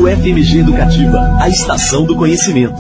FMG Educativa, a estação do conhecimento.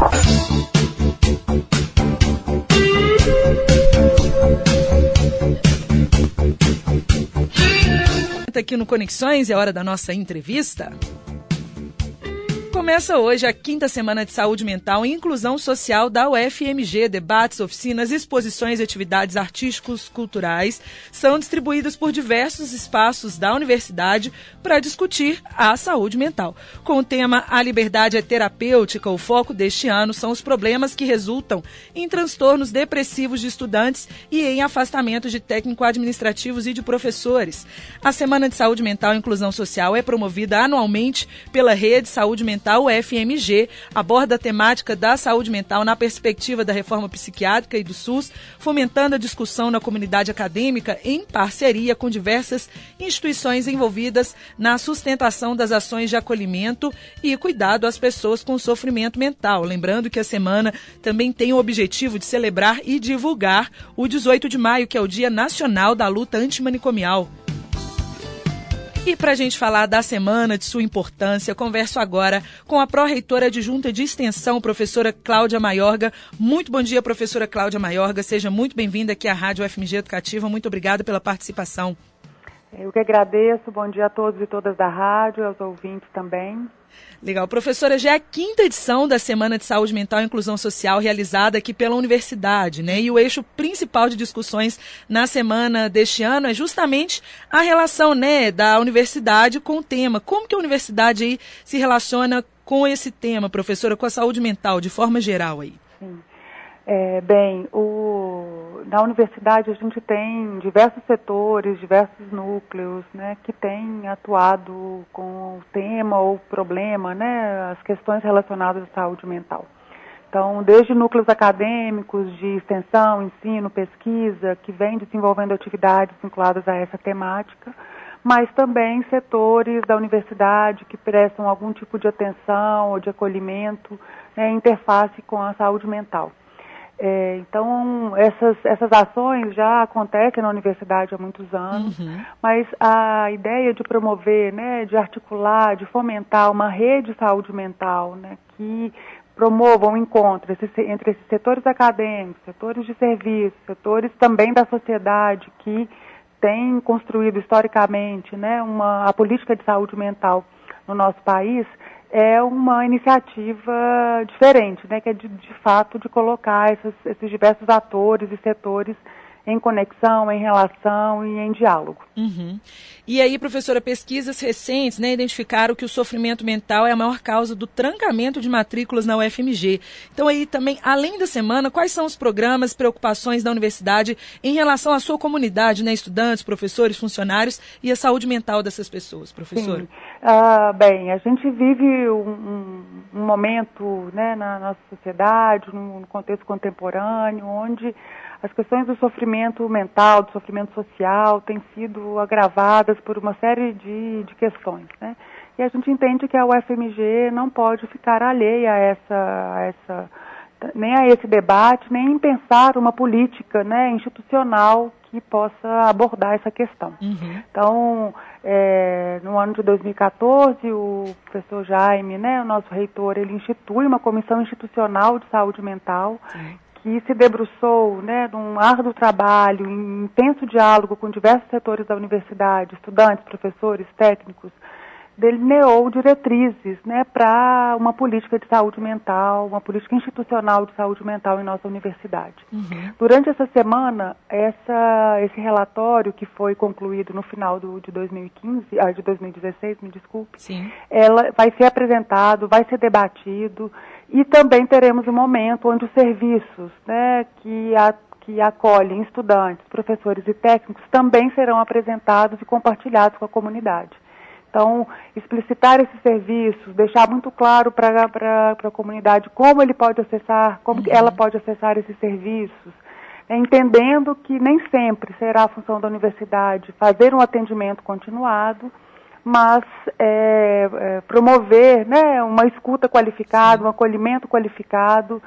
Aqui no Conexões, é hora da nossa entrevista. Começa hoje a 5ª Semana de Saúde Mental e Inclusão Social da UFMG. Debates, oficinas, exposições e atividades artísticos culturais são distribuídas por diversos espaços da universidade para discutir a saúde mental. Com o tema A Liberdade é Terapêutica, o foco deste ano são os problemas que resultam em transtornos depressivos de estudantes e em afastamento de técnico-administrativos e de professores. A Semana de Saúde Mental e Inclusão Social é promovida anualmente pela Rede Saúde Mental UFMG, aborda a temática da saúde mental na perspectiva da reforma psiquiátrica e do SUS, fomentando a discussão na comunidade acadêmica em parceria com diversas instituições envolvidas na sustentação das ações de acolhimento e cuidado às pessoas com sofrimento mental. Lembrando que a semana também tem o objetivo de celebrar e divulgar o 18 de maio, que é o Dia Nacional da Luta Antimanicomial. E para a gente falar da semana, de sua importância, converso agora com a pró-reitora adjunta de extensão, professora Cláudia Maiorga. Muito bom dia, professora Cláudia Maiorga. Seja muito bem-vinda aqui à Rádio UFMG Educativa. Muito obrigada pela participação. Eu que agradeço. Bom dia a todos e todas da rádio, aos ouvintes também. Legal. Professora, já é a 5ª edição da Semana de Saúde Mental e Inclusão Social realizada aqui pela universidade, né? E o eixo principal de discussões na semana deste ano é justamente a relação, né, da universidade com o tema. Como que a universidade aí se relaciona com esse tema, professora, com a saúde mental, de forma geral aí? Sim. Na universidade a gente tem diversos setores, diversos núcleos, né, que têm atuado com o tema ou problema, né, as questões relacionadas à saúde mental. Então, desde núcleos acadêmicos, de extensão, ensino, pesquisa, que vêm desenvolvendo atividades vinculadas a essa temática, mas também setores da universidade que prestam algum tipo de atenção ou de acolhimento, né, interface com a saúde mental. Então, essas ações já acontecem na universidade há muitos anos, mas a ideia de promover, né, de articular, de fomentar uma rede de saúde mental, né, que promova um encontro entre esses setores acadêmicos, setores de serviço, setores também da sociedade que tem construído historicamente, né, a política de saúde mental no nosso país, é uma iniciativa diferente, né, que é de fato de colocar esses diversos atores e setores em conexão, em relação e em diálogo. E aí, professora, pesquisas recentes, né, identificaram que o sofrimento mental é a maior causa do trancamento de matrículas na UFMG. Então aí também, além da semana, quais são os programas, preocupações da universidade em relação à sua comunidade, né, estudantes, professores, funcionários e a saúde mental dessas pessoas, professora? Sim. A gente vive um momento, né, na nossa sociedade, no contexto contemporâneo, onde as questões do sofrimento mental, do sofrimento social, têm sido agravadas por uma série de questões, né? E a gente entende que a UFMG não pode ficar alheia nem a esse debate, nem em pensar uma política, né, institucional que possa abordar essa questão. Então, no ano de 2014, o professor Jaime, né, o nosso reitor, ele institui uma comissão institucional de saúde mental, que se debruçou, né, num árduo trabalho, em intenso diálogo com diversos setores da universidade, estudantes, professores, técnicos, delineou diretrizes, né, para uma política de saúde mental, uma política institucional de saúde mental em nossa universidade. Durante essa semana, esse relatório, que foi concluído no final de 2016, me desculpe, ela vai ser apresentado, vai ser debatido, e também teremos um momento onde os serviços, né, que acolhem estudantes, professores e técnicos também serão apresentados e compartilhados com a comunidade. Então, explicitar esses serviços, deixar muito claro para a comunidade como ele pode acessar, como ela pode acessar esses serviços, né, entendendo que nem sempre será a função da universidade fazer um atendimento continuado, mas promover, né, uma escuta qualificada, um acolhimento qualificado,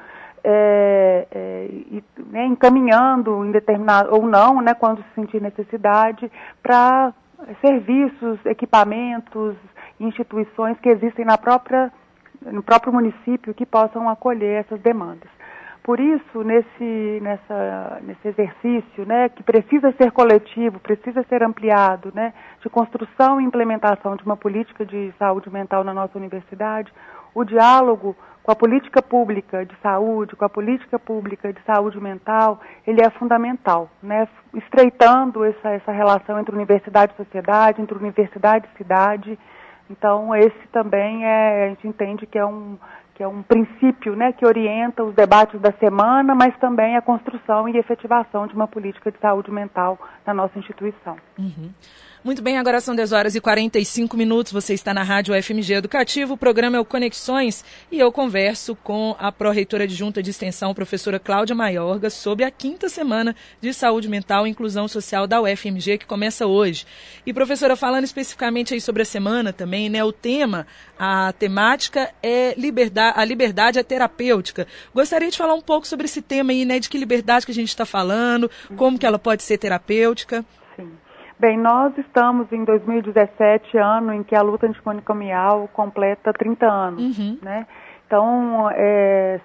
né, encaminhando em determinado, ou não, né, quando se sentir necessidade, para serviços, equipamentos, instituições que existem no próprio município que possam acolher essas demandas. Por isso, nesse exercício, né, que precisa ser coletivo, precisa ser ampliado, né, de construção e implementação de uma política de saúde mental na nossa universidade, o diálogo com a política pública de saúde, com a política pública de saúde mental, ele é fundamental, né, estreitando essa relação entre universidade e sociedade, entre universidade e cidade. Então, esse também a gente entende que é um princípio, né, que orienta os debates da semana, mas também a construção e efetivação de uma política de saúde mental na nossa instituição. Uhum. Muito bem, agora são 10h45, você está na Rádio FMG Educativo, o programa é o Conexões e eu converso com a pró-reitora adjunta de extensão, professora Cláudia Maiorga, sobre a 5ª Semana de Saúde Mental e Inclusão Social da UFMG, que começa hoje. E professora, falando especificamente aí sobre a semana também, né, a temática é a liberdade é terapêutica. Gostaria de falar um pouco sobre esse tema aí, né, de que liberdade que a gente está falando, como que ela pode ser terapêutica. Sim. Bem, nós estamos em 2017, ano em que a luta antimanicomial completa 30 anos, né? Então, é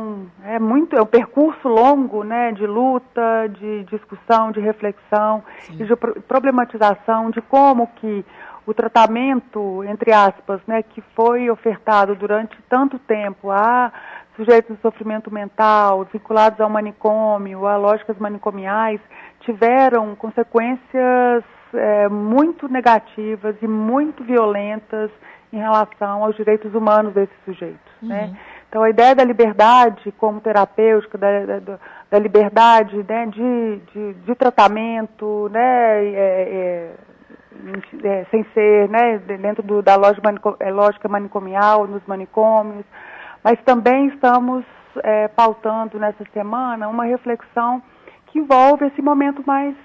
um percurso longo, né, de luta, de discussão, de reflexão, sim, e de problematização de como que o tratamento, entre aspas, né, que foi ofertado durante tanto tempo a sujeitos de sofrimento mental, vinculados ao manicômio, a lógicas manicomiais, tiveram consequências muito negativas e muito violentas em relação aos direitos humanos desses sujeitos, né? Então, a ideia da liberdade como terapêutica, da liberdade, né, de tratamento, né, sem ser, né, dentro da lógica manicomial, nos manicômios, mas também estamos pautando nessa semana uma reflexão que envolve esse momento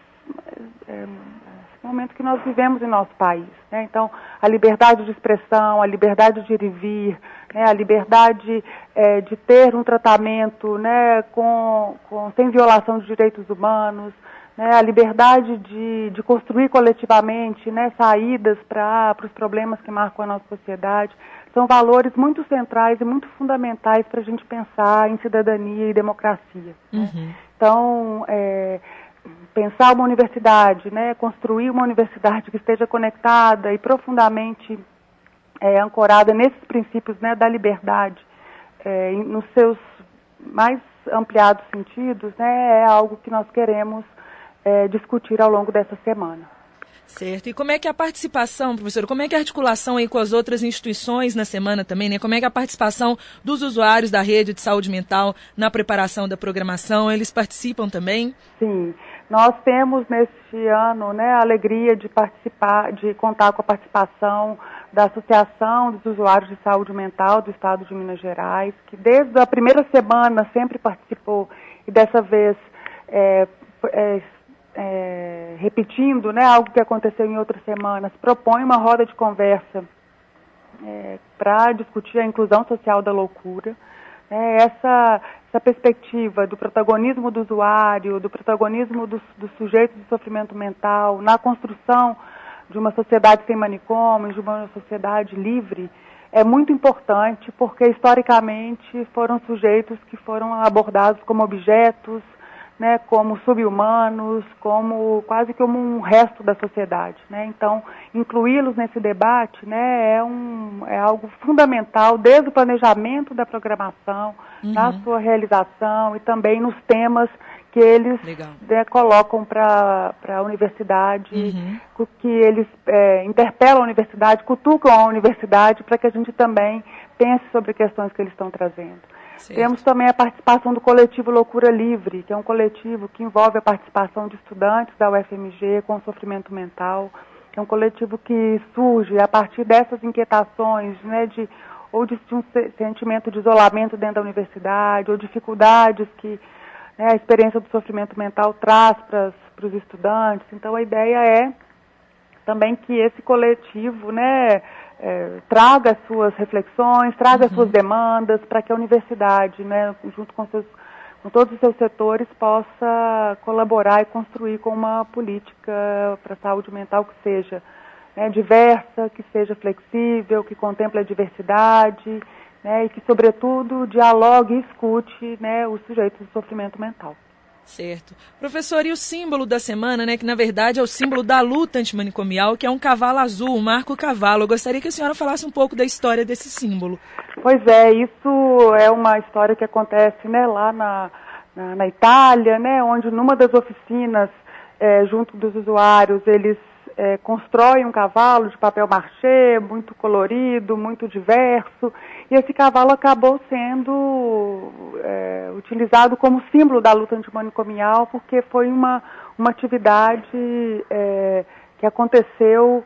momento que nós vivemos em nosso país, né? Então, a liberdade de expressão, a liberdade de ir e vir, né? A liberdade de ter um tratamento, né, sem violação de direitos humanos, né? A liberdade de construir coletivamente, né, saídas para os problemas que marcam a nossa sociedade, são valores muito centrais e muito fundamentais para a gente pensar em cidadania e democracia. Né? Então, pensar uma universidade, né, construir uma universidade que esteja conectada e profundamente ancorada nesses princípios, né, da liberdade, nos seus mais ampliados sentidos, né, é algo que nós queremos discutir ao longo dessa semana. Certo. E como é que a participação, professora, como é que a articulação aí com as outras instituições na semana também, né? Como é que a participação dos usuários da rede de saúde mental na preparação da programação, eles participam também? Sim. Nós temos neste ano, né, a alegria de contar com a participação da Associação dos Usuários de Saúde Mental do Estado de Minas Gerais, que desde a primeira semana sempre participou e dessa vez repetindo, né, algo que aconteceu em outras semanas, propõe uma roda de conversa para discutir a inclusão social da loucura. Essa perspectiva do protagonismo do usuário, do protagonismo dos sujeitos de sofrimento mental na construção de uma sociedade sem manicômio, de uma sociedade livre, é muito importante porque historicamente foram sujeitos que foram abordados como objetos, né, como sub-humanos, quase como um resto da sociedade, né? Então, incluí-los nesse debate, né, é algo fundamental desde o planejamento da programação, na sua realização e também nos temas que eles colocam para a universidade, que eles interpelam a universidade, cutucam a universidade para que a gente também pense sobre questões que eles estão trazendo. Certo. Temos também a participação do coletivo Loucura Livre, que é um coletivo que envolve a participação de estudantes da UFMG com sofrimento mental. É um coletivo que surge a partir dessas inquietações, né, de um sentimento de isolamento dentro da universidade, ou dificuldades que, né, a experiência do sofrimento mental traz para os estudantes. Então, a ideia é também que esse coletivo, né, traga as suas reflexões, traga as suas demandas para que a universidade, né, junto com todos os seus setores, possa colaborar e construir com uma política para a saúde mental que seja né, diversa, que seja flexível, que contemple a diversidade, né, e que, sobretudo, dialogue e escute, né, os sujeitos do sofrimento mental. Certo. Professor, e o símbolo da semana, né, que na verdade é o símbolo da luta antimanicomial, que é um cavalo azul, um marco cavalo. Eu gostaria que a senhora falasse um pouco da história desse símbolo. Pois é, isso é uma história que acontece, né, lá na Itália, né, onde numa das oficinas, junto dos usuários, eles constroem um cavalo de papel machê, muito colorido, muito diverso, e esse cavalo acabou sendo utilizado como símbolo da luta antimanicomial, porque foi uma atividade que aconteceu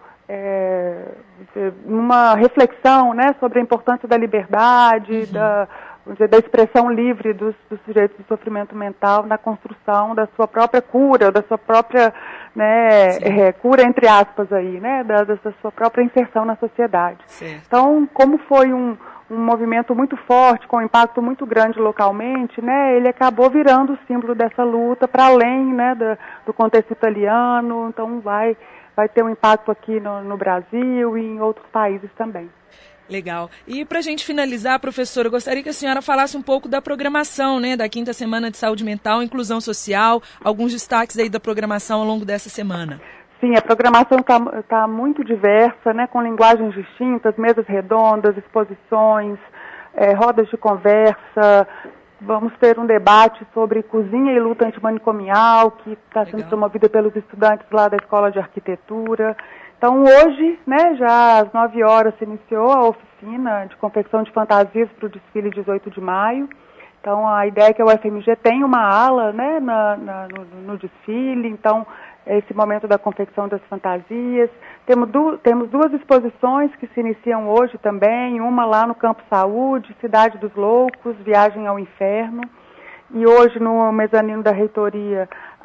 numa reflexão, né, sobre a importância da liberdade, da expressão livre dos sujeitos de sofrimento mental na construção da sua própria cura, da sua própria, né, cura entre aspas aí, né, da sua própria inserção na sociedade. Sim. Então, como foi um movimento muito forte, com um impacto muito grande localmente, né, ele acabou virando o símbolo dessa luta para além, né, do contexto italiano. Então vai ter um impacto aqui no Brasil e em outros países também. Legal. E para a gente finalizar, professora, eu gostaria que a senhora falasse um pouco da programação, né, da 5ª Semana de Saúde Mental e Inclusão Social, alguns destaques aí da programação ao longo dessa semana. Sim, a programação tá muito diversa, né, com linguagens distintas, mesas redondas, exposições, rodas de conversa. Vamos ter um debate sobre cozinha e luta antimanicomial, que está sendo promovida pelos estudantes lá da Escola de Arquitetura. Então, hoje, né, já às 9 horas se iniciou a oficina de confecção de fantasias para o desfile 18 de maio. Então, a ideia é que a UFMG tenha uma ala, né, no desfile. Então, esse momento da confecção das fantasias. Temos 2 exposições que se iniciam hoje também, uma lá no Campo Saúde, Cidade dos Loucos, Viagem ao Inferno, e hoje no mezanino da reitoria,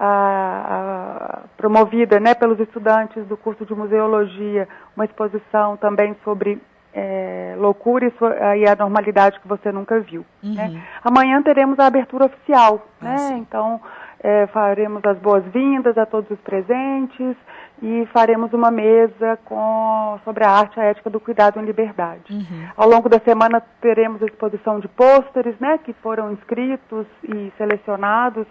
promovida, né, pelos estudantes do curso de Museologia, uma exposição também sobre loucura e a normalidade que você nunca viu. Né? Amanhã teremos a abertura oficial, né? Então faremos as boas-vindas a todos os presentes e faremos uma mesa sobre a arte e a ética do cuidado em liberdade. Ao longo da semana teremos a exposição de pôsteres, né, que foram inscritos e selecionados,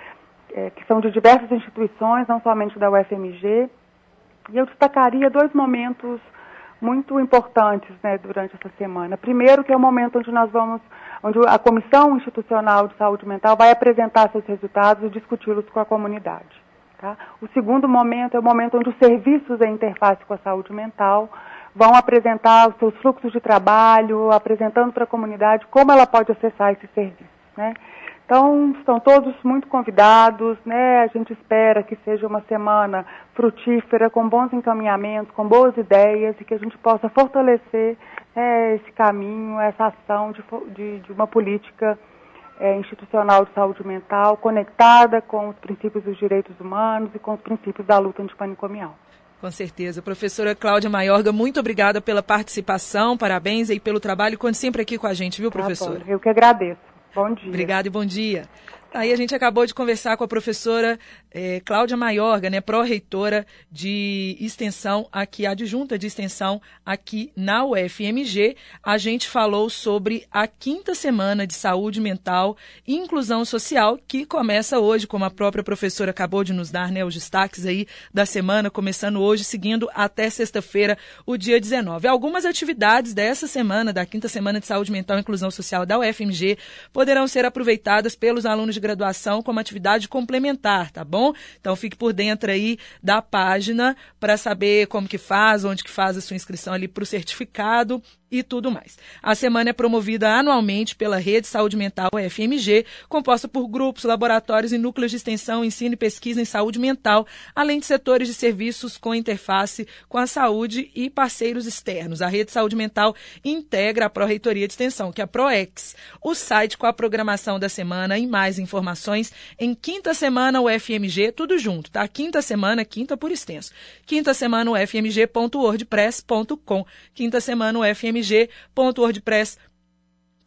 que são de diversas instituições, não somente da UFMG. E eu destacaria 2 momentos muito importantes, né, durante essa semana. Primeiro, que é o momento onde onde a Comissão Institucional de Saúde Mental vai apresentar seus resultados e discuti-los com a comunidade. Tá? O segundo momento é o momento onde os serviços em interface com a saúde mental vão apresentar os seus fluxos de trabalho, apresentando para a comunidade como ela pode acessar esses serviços, né? Então, estão todos muito convidados, né? A gente espera que seja uma semana frutífera, com bons encaminhamentos, com boas ideias, e que a gente possa fortalecer esse caminho, essa ação de uma política institucional de saúde mental conectada com os princípios dos direitos humanos e com os princípios da luta antimanicomial. Com certeza. Professora Cláudia Maiorga, muito obrigada pela participação, parabéns aí pelo trabalho, conte sempre aqui com a gente, viu, professora? Tá bom, eu que agradeço. Bom dia. Obrigada e bom dia. Aí a gente acabou de conversar com a professora Cláudia Maiorga, né, pró-reitora de extensão aqui, adjunta de extensão aqui na UFMG. A gente falou sobre a 5ª Semana de Saúde Mental e Inclusão Social, que começa hoje, como a própria professora acabou de nos dar, né, os destaques aí da semana, começando hoje, seguindo até sexta-feira, o dia 19. Algumas atividades dessa semana, da 5ª Semana de Saúde Mental e Inclusão Social da UFMG, poderão ser aproveitadas pelos alunos de graduação como atividade complementar, tá bom? Então fique por dentro aí da página para saber como que faz, onde que faz a sua inscrição ali para o certificado e tudo mais. A semana é promovida anualmente pela Rede Saúde Mental UFMG, composta por grupos, laboratórios e núcleos de extensão, ensino e pesquisa em saúde mental, além de setores de serviços com interface com a saúde e parceiros externos. A Rede Saúde Mental integra a Pró-Reitoria de Extensão, que é a PROEX. O site com a programação da semana e mais informações em 5ª Semana UFMG, tudo junto, tá? 5ª Semana, 5ª por extenso. 5ª Semana UFMG.wordpress.com. 5ª Semana UFMG.wordpress.com.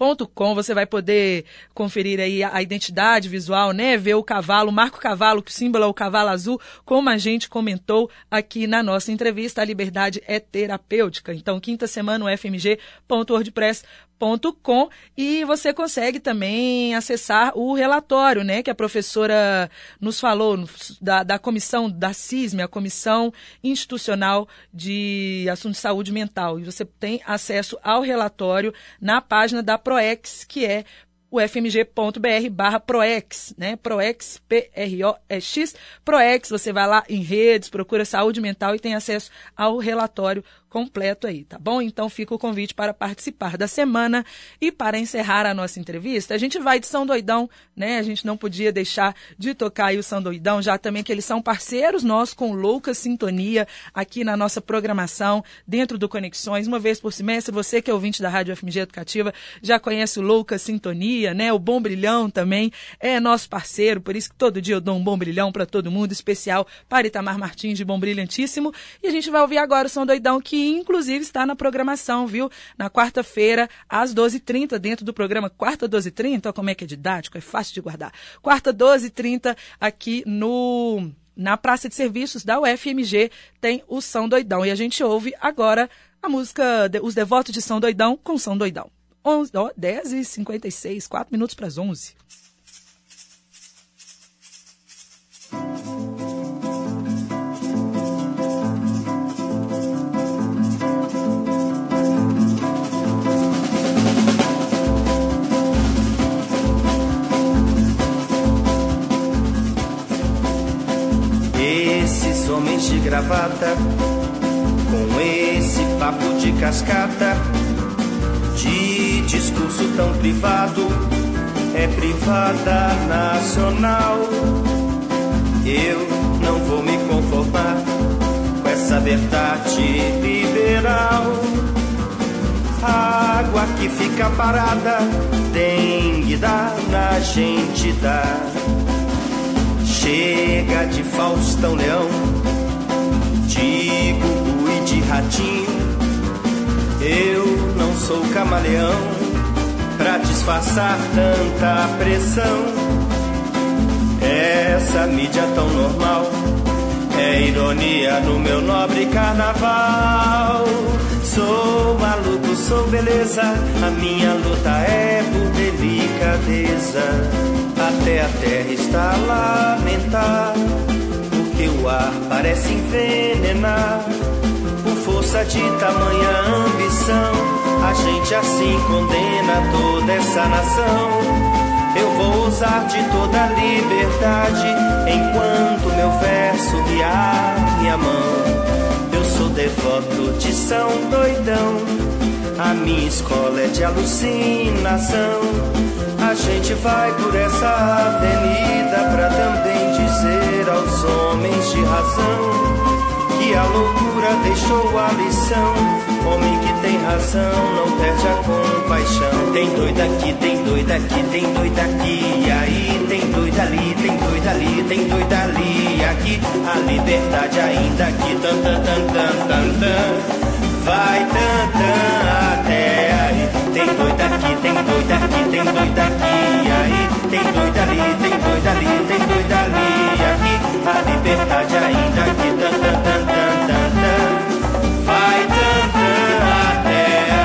fmg.com, você vai poder conferir aí a identidade visual, né? Ver o cavalo, marca o cavalo, que o símbolo é o cavalo azul, como a gente comentou aqui na nossa entrevista, a liberdade é terapêutica. Então, quinta semana, o fmg.wordpress.com, e você consegue também acessar o relatório, né, que a professora nos falou da comissão da CISM, a Comissão Institucional de Assuntos de Saúde Mental, e você tem acesso ao relatório na página da PROEX, que é o fmg.br/PROEX, né? PROEX, P-R-O-E-X, PROEX, você vai lá em redes, procura saúde mental e tem acesso ao relatório completo aí, tá bom? Então fica o convite para participar da semana. E para encerrar a nossa entrevista, a gente vai de São Doidão, né? A gente não podia deixar de tocar aí o São Doidão, já também que eles são parceiros nossos com Louca Sintonia aqui na nossa programação, dentro do Conexões, uma vez por semestre. Você que é ouvinte da Rádio FMG Educativa já conhece o Louca Sintonia, né? O Bom Brilhão também é nosso parceiro, por isso que todo dia eu dou um bom brilhão para todo mundo, especial para Itamar Martins de Bom Brilhantíssimo. E a gente vai ouvir agora o São Doidão, que inclusive está na programação, viu? Na quarta-feira, às 12h30, dentro do programa Quarta 12h30, olha como é que é didático, é fácil de guardar. Quarta 12h30, aqui na Praça de Serviços da UFMG, tem o São Doidão. E a gente ouve agora a música Os Devotos de São Doidão com São Doidão. 10h56, 4 minutos para as 11. Esses homens de gravata, com esse papo de cascata, de discurso tão privado, é privada nacional. Eu não vou me conformar com essa verdade liberal. A água que fica parada tem que dar na gente dar. Chega de Faustão Leão, de Gugu e de Ratinho. Eu não sou camaleão pra disfarçar tanta pressão. Essa mídia tão normal é ironia no meu nobre carnaval. Sou maluco, sou beleza, a minha luta é por delicadeza. Até a terra está a lamentar, porque o ar parece envenenar. Por força de tamanha ambição, a gente assim condena toda essa nação. Eu vou usar de toda a liberdade, enquanto meu verso guiar minha mão. Eu sou devoto de São Doidão, a minha escola é de alucinação. A gente vai por essa avenida pra também dizer aos homens de razão que a loucura deixou a lição. Homem que tem razão não perde a compaixão. Tem doida aqui, tem doida aqui, tem doida aqui. E aí tem doida ali, tem doida ali, tem doida ali. Aqui a liberdade ainda aqui. Tan, tan, tan, tan, tan, tan. Vai tan, tan, até aí. Tem doida aqui, tem doida aqui, tem doida aqui. E aí tem doida ali, tem doida ali, tem doida ali. Aqui a liberdade ainda aqui. Tan, tan, tan, tan, tan, tan. Vai tan, tan, até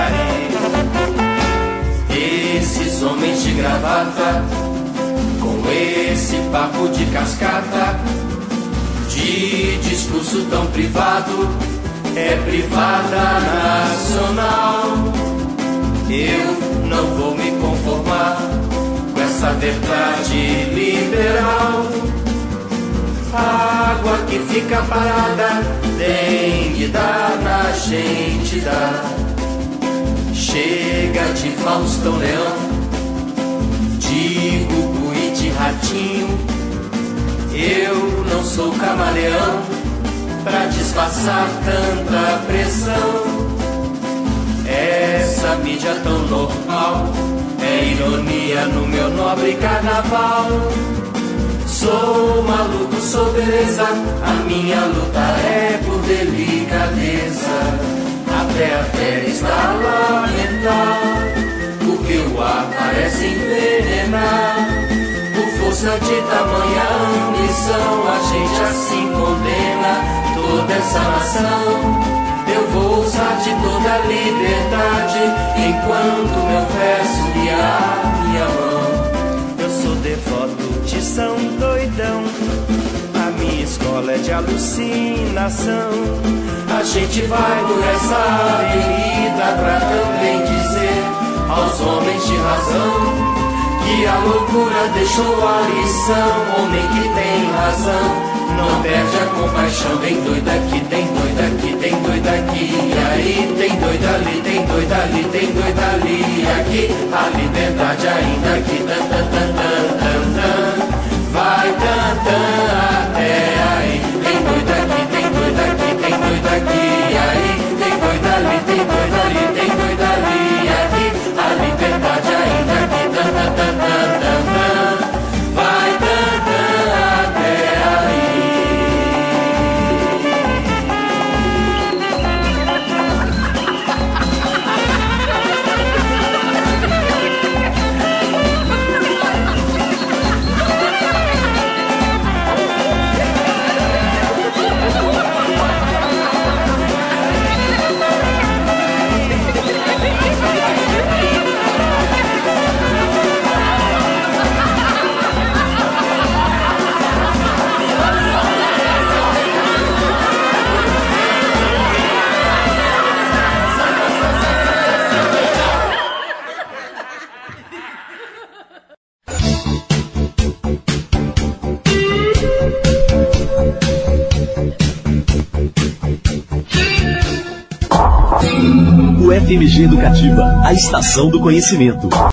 aí. Esses homens de gravata, com esse papo de cascata, de discurso tão privado, é privada nacional. Eu não vou me conformar com essa verdade liberal. A água que fica parada tem que dar na gente dar. Chega de Faustão Leão, de Gugu e de Ratinho. Eu não sou camaleão pra disfarçar tanta pressão. Essa mídia tão normal é ironia no meu nobre carnaval. Sou maluco, sou beleza, a minha luta é por delicadeza. Até a terra está a lamentar, porque o ar força de tamanha ambição, a gente assim condena toda essa nação. Eu vou usar de toda a liberdade, enquanto meu verso guiar minha mão. Eu sou devoto de São Doidão, a minha escola é de alucinação. A gente vai por essa avenida pra também dizer aos homens de razão que a loucura deixou a lição. Homem que tem razão não perde a compaixão. Tem doido aqui, tem doido aqui, tem doido aqui. E aí tem doido ali, tem doido ali, tem doido ali. Aqui a liberdade ainda aqui. Tan, tan, tan, tan, tan, tan. Vai tan, tan, até aí. Tem doido aqui, tem doido aqui, tem doido aqui. E aí tem doido ali, tem doido ali, tem doido ali. Aqui a liberdade ainda aqui. Tan, tan, tan, tan, tan, tan. Vai tan, tan, até aí. O FMG Educativa, a estação do conhecimento.